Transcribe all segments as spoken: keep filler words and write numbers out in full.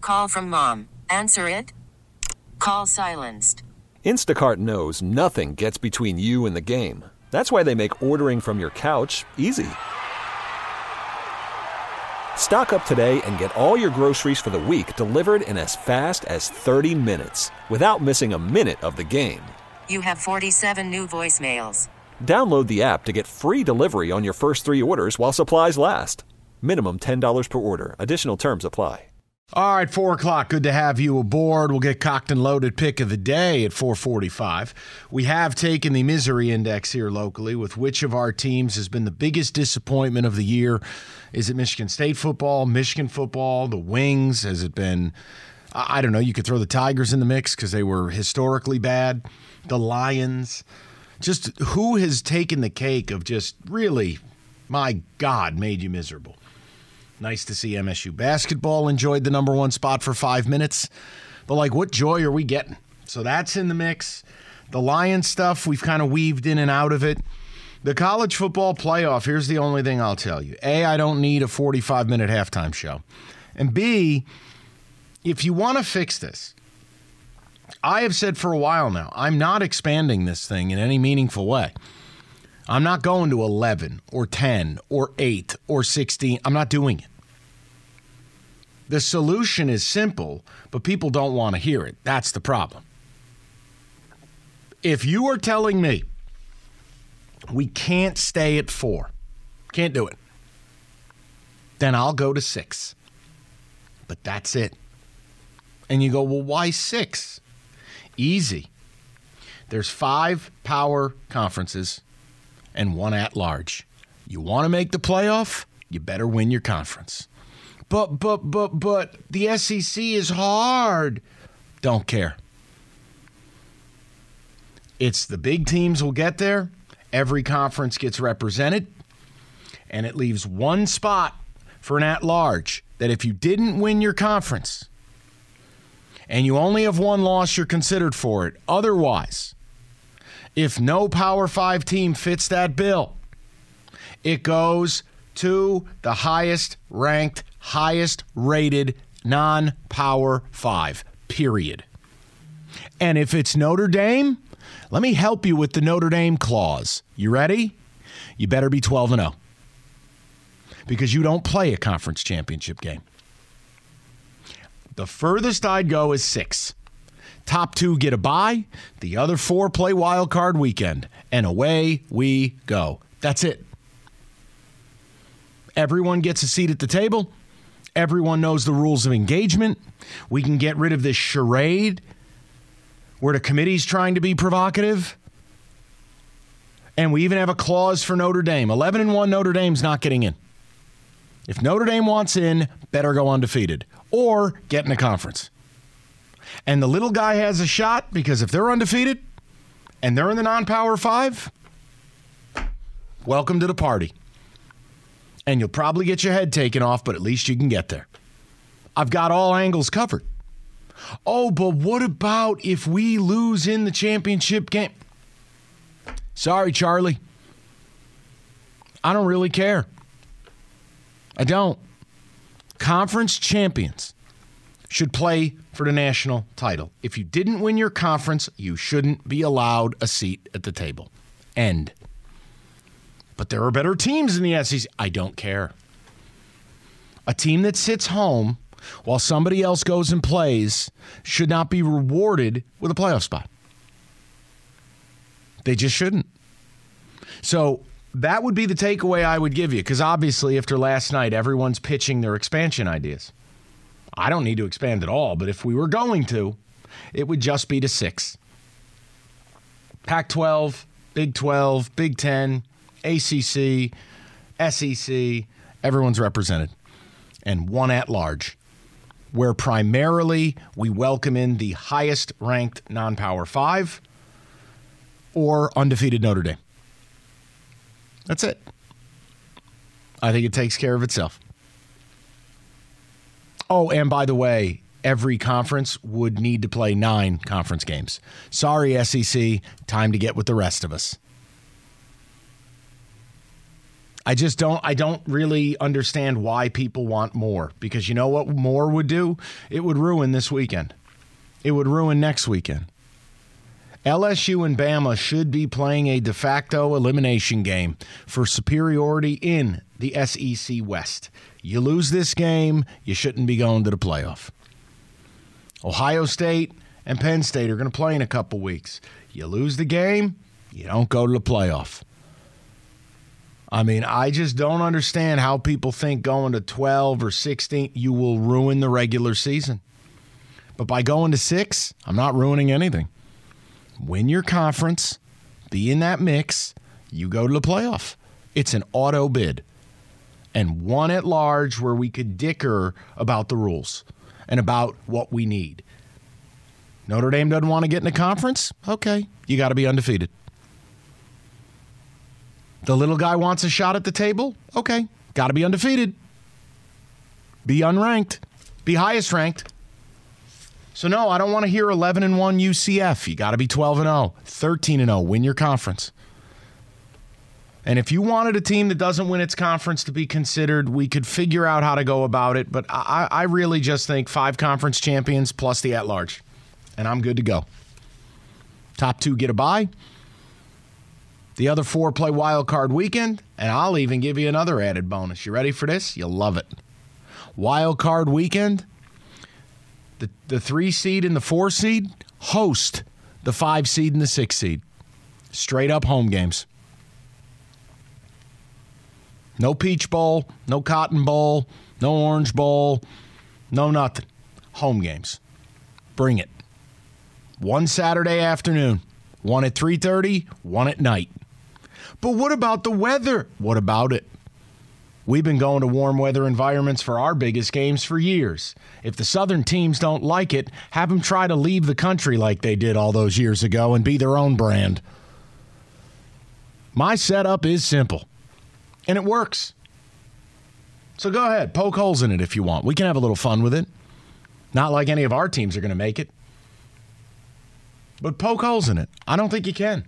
Call from mom. Answer it. Call silenced. Instacart knows nothing gets between you and the game. That's why they make ordering from your couch easy. Stock up today and get all your groceries for the week delivered in as fast as thirty minutes without missing a minute of the game. You have forty-seven new voicemails. Download the app to get free delivery on your first three orders while supplies last. Minimum ten dollars per order. Additional terms apply. All right, four o'clock. Good to have you aboard. We'll get cocked and loaded pick of the day at four forty-five. We have taken the misery index here locally with which of our teams has been the biggest disappointment of the year. Is it Michigan State football, Michigan football, the Wings? Has it been, I don't know, you could throw the Tigers in the mix because they were historically bad. The Lions. Just who has taken the cake of just really, my God, made you miserable? Nice to see M S U basketball enjoyed the number one spot for five minutes. But, like, what joy are we getting? So that's in the mix. The Lions stuff, we've kind of weaved in and out of it. The college football playoff, here's the only thing I'll tell you. A, I don't need a forty-five minute halftime show. And B, if you want to fix this, I have said for a while now, I'm not expanding this thing in any meaningful way. I'm not going to eleven or ten or eight or sixteen. I'm not doing it. The solution is simple, but people don't want to hear it. That's the problem. If you are telling me we can't stay at four, can't do it, then I'll go to six. But that's it. And you go, well, why six? Easy. There's five power conferences and one at large. You want to make the playoff? You better win your conference. But, but, but, but, the S E C is hard. Don't care. It's the big teams will get there. Every conference gets represented. And it leaves one spot for an at-large that if you didn't win your conference and you only have one loss, you're considered for it. Otherwise, if no Power Five team fits that bill, it goes to the highest ranked, highest rated non-Power Five, period. And if it's Notre Dame, let me help you with the Notre Dame clause. You ready? You better be twelve and oh. Because you don't play a conference championship game. The furthest I'd go is six. Top two get a bye. The other four play wild card weekend. And away we go. That's it. Everyone gets a seat at the table. Everyone knows the rules of engagement. We can get rid of this charade where the committee's trying to be provocative. And we even have a clause for Notre Dame. eleven and one Notre Dame's not getting in. If Notre Dame wants in, better go undefeated or get in a conference. And the little guy has a shot because if they're undefeated and they're in the non-Power Five, welcome to the party. And you'll probably get your head taken off, but at least you can get there. I've got all angles covered. Oh, but what about if we lose in the championship game? Sorry, Charlie. I don't really care. I don't. Conference champions should play for the national title. If you didn't win your conference, you shouldn't be allowed a seat at the table. End. But there are better teams in the S E C. I don't care. A team that sits home while somebody else goes and plays should not be rewarded with a playoff spot. They just shouldn't. So that would be the takeaway I would give you, because obviously after last night, everyone's pitching their expansion ideas. I don't need to expand at all, but if we were going to, it would just be to six. Pac twelve, Big twelve, Big ten, A C C, S E C, everyone's represented. And one at large, where primarily we welcome in the highest ranked non-Power Five or undefeated Notre Dame. That's it. I think it takes care of itself. Oh, and by the way, every conference would need to play nine conference games. Sorry, S E C, time to get with the rest of us. I just don't I don't really understand why people want more, because you know what more would do? It would ruin this weekend. It would ruin next weekend. L S U and Bama should be playing a de facto elimination game for superiority in the S E C West. You lose this game, you shouldn't be going to the playoff. Ohio State and Penn State are going to play in a couple weeks. You lose the game, you don't go to the playoff. I mean, I just don't understand how people think going to twelve or sixteen, you will ruin the regular season. But by going to six, I'm not ruining anything. Win your conference, be in that mix, you go to the playoff. It's an auto bid. And one at large where we could dicker about the rules and about what we need. Notre Dame doesn't want to get in the conference? Okay, you got to be undefeated. The little guy wants a shot at the table? Okay, got to be undefeated. Be unranked. Be highest ranked. So no, I don't want to hear eleven and one U C F. You got to be twelve and oh, thirteen and oh, win your conference. And if you wanted a team that doesn't win its conference to be considered, we could figure out how to go about it. But I, I really just think five conference champions plus the at-large. And I'm good to go. Top two get a bye. The other four play wild card weekend. And I'll even give you another added bonus. You ready for this? You'll love it. Wild card weekend. The, the three seed and the four seed host the five seed and the six seed. Straight up home games. No Peach Bowl, no Cotton Bowl, no Orange Bowl, no nothing. Home games. Bring it. One Saturday afternoon. One at three thirty, one at night. But what about the weather? What about it? We've been going to warm weather environments for our biggest games for years. If the Southern teams don't like it, have them try to leave the country like they did all those years ago and be their own brand. My setup is simple, and it works. So go ahead, poke holes in it if you want. We can have a little fun with it. Not like any of our teams are going to make it. But poke holes in it. I don't think you can.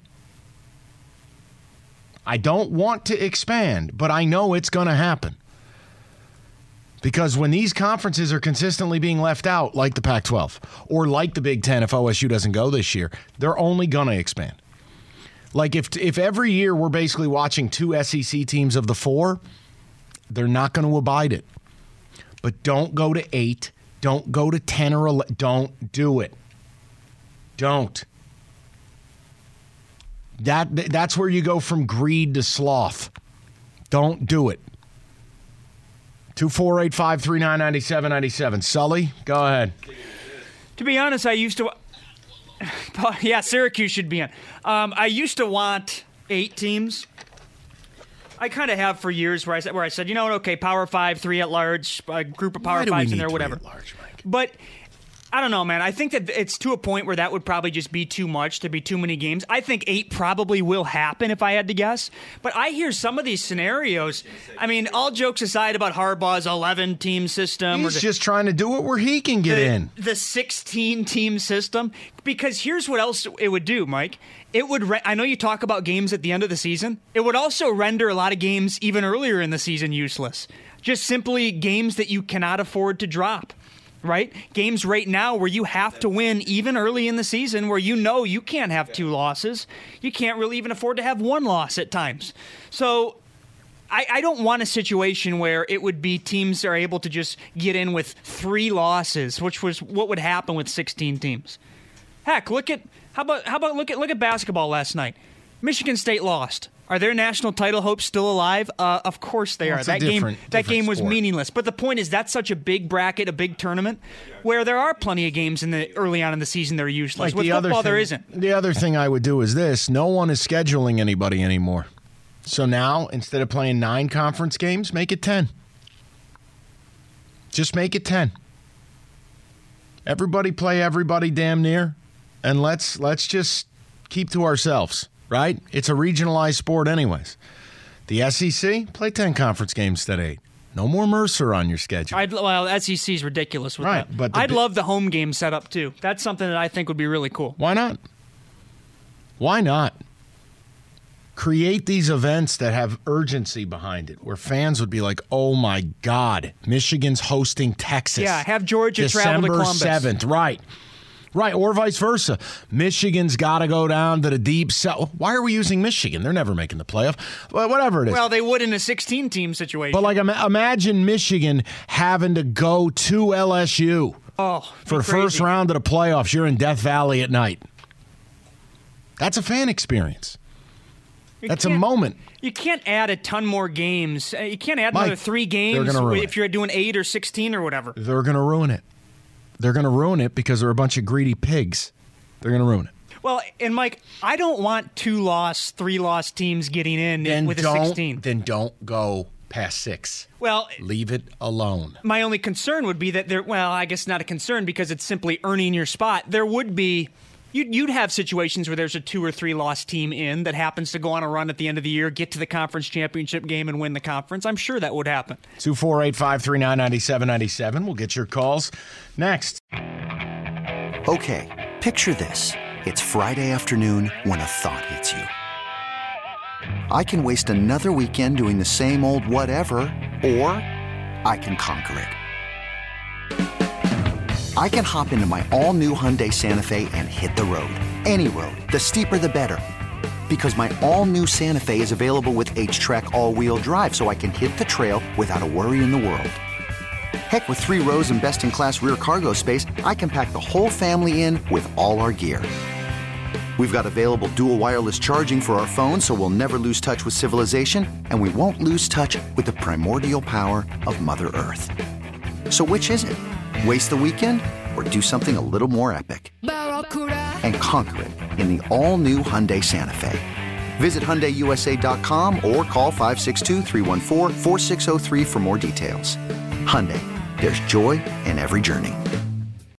I don't want to expand, but I know it's going to happen. Because when these conferences are consistently being left out, like the Pac twelve, or like the Big Ten if O S U doesn't go this year, they're only going to expand. Like if if every year we're basically watching two S E C teams of the four, they're not going to abide it. But don't go to eight. Don't go to ten or eleven. Don't do it. Don't. That That's where you go from greed to sloth. Don't do it. two four eight, five three nine, nine seven nine seven. Sully, go ahead. To be honest, I used to... Yeah, Syracuse should be in. Um, I used to want eight teams. I kind of have for years where I said, where I said, you know what, okay, Power Five, three at large, a group of Power Fives in there, whatever. Large, Mike? But I don't know, man. I think that it's to a point where that would probably just be too much, to be too many games. I think eight probably will happen if I had to guess. But I hear some of these scenarios. I mean, all jokes aside about Harbaugh's eleven-team system. He's or the, just trying to do it where he can get the, in. The sixteen-team system. Because here's what else it would do, Mike. It would. Re- I know you talk about games at the end of the season. It would also render a lot of games even earlier in the season useless. Just simply games that you cannot afford to drop. Right? Games right now where you have to win even early in the season, where you know you can't have two losses. You can't really even afford to have one loss at times. So I, I don't want a situation where it would be teams are able to just get in with three losses, which was what would happen with sixteen teams. Heck, look at how about how about look at look at basketball last night. Michigan State lost. Are their national title hopes still alive? Uh, of course they well, are. That game, that game was sport. meaningless. But the point is, that's such a big bracket, a big tournament, where there are plenty of games in the early on in the season that are useless. Like With the football, other thing, there isn't. The other thing I would do is this: no one is scheduling anybody anymore. So now, instead of playing nine conference games, make it ten. Just make it ten. Everybody play everybody damn near, and let's let's just keep to ourselves. Right? It's a regionalized sport anyways. The S E C, play ten conference games instead of eight. No more Mercer on your schedule. I'd, well, S E C is ridiculous with right, that. But I'd bi- love the home game setup, too. That's something that I think would be really cool. Why not? Why not? create these events that have urgency behind it, where fans would be like, oh my God, Michigan's hosting Texas. Yeah, have Georgia December travel to Columbus. seventh, right. Right, or vice versa. Michigan's got to go down to the deep south. Why are we using Michigan? They're never making the playoff. Well, whatever it is. Well, they would in a sixteen-team situation. But like, imagine Michigan having to go to L S U oh, for the crazy. first round of the playoffs. You're in Death Valley at night. That's a fan experience. You That's a can't- moment. You can't add a ton more games. Uh, You can't add Mike, another three they're games gonna ruin if it. you're doing eight or sixteen or whatever. They're going to ruin it. They're going to ruin it because they're a bunch of greedy pigs. They're going to ruin it. Well, and Mike, I don't want two-loss, three-loss teams getting in Then with a don't, sixteen. Then don't go past six. Well, Leave it alone. my only concern would be that there. Well, I guess not a concern because it's simply earning your spot. There would be. You'd, you'd have situations where there's a two or three loss team in that happens to go on a run at the end of the year, get to the conference championship game, and win the conference. I'm sure that would happen. two four eight, five three nine, nine seven nine seven. We'll get your calls next. Okay, picture this. It's Friday afternoon when a thought hits you. I can waste another weekend doing the same old whatever, or I can conquer it. I can hop into my all-new Hyundai Santa Fe and hit the road. Any road. The steeper, the better. Because my all-new Santa Fe is available with H-Track all-wheel drive, so I can hit the trail without a worry in the world. Heck, with three rows and best-in-class rear cargo space, I can pack the whole family in with all our gear. We've got available dual wireless charging for our phones, so we'll never lose touch with civilization, and we won't lose touch with the primordial power of Mother Earth. So which is it? Waste the weekend or do something a little more epic? And conquer it in the all-new Hyundai Santa Fe. Visit Hyundai U S A dot com or call five six two, three one four, four six zero three for more details. Hyundai, there's joy in every journey.